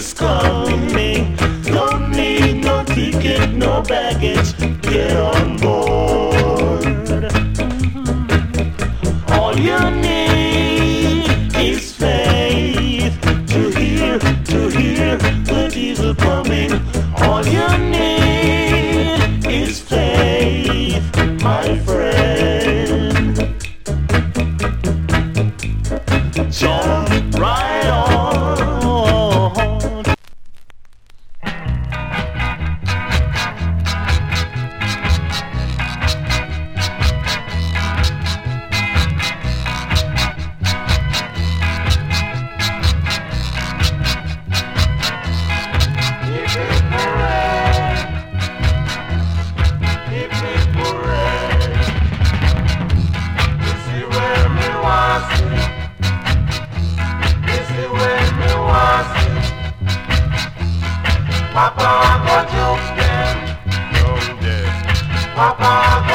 is coming. Don't need no ticket, no baggage. Get on board. All you need is faith to hear the diesel coming. All you need is faith, my friend. Jump right on. Papa, go jump them. Papa,